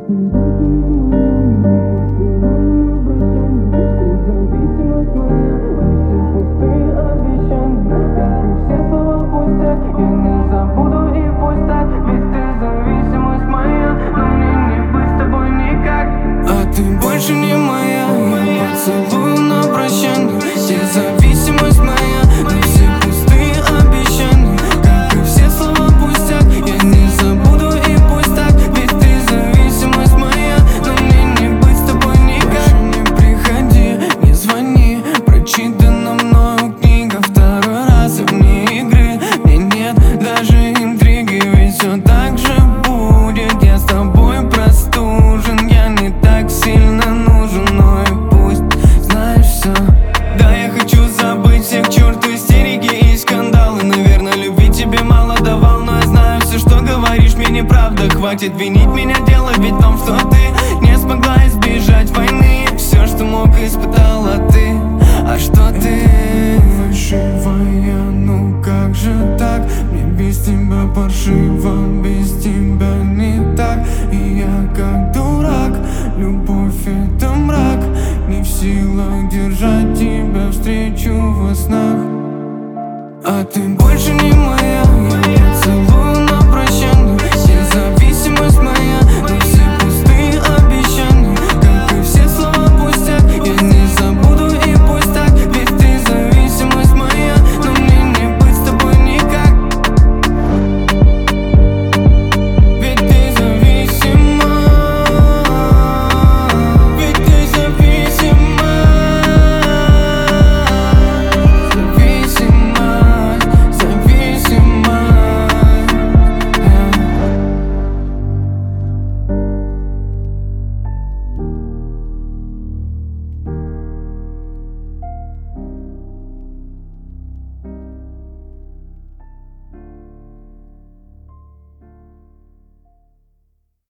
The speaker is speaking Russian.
Ты больше не моя, я поцелую на прощанье. Ты зависимость моя, но все пустые обещания, как и все слова пустяк. Я не забуду и пусть так, ведь ты зависимость моя, но мне не быть с тобой никак. Больше не приходи, не звони, прочитана мною книга второй раз, и вне игры мне нет даже интриги, ведь все так же будет. Я с тобой простужен, я не так сильно нужен, но и пусть знаешь все. Да, я хочу забыть всех к черту истерики и скандалы. Наверное, любви тебе мало давал, но я знаю, все, что говоришь, мне неправда. Хватит винить меня, дело ведь в том, что ты не смогла избежать войны. Все, что мог, испытала ты. А что ты? Фальшивая, ну как же так? Мне без тебя паршиво, без тебя не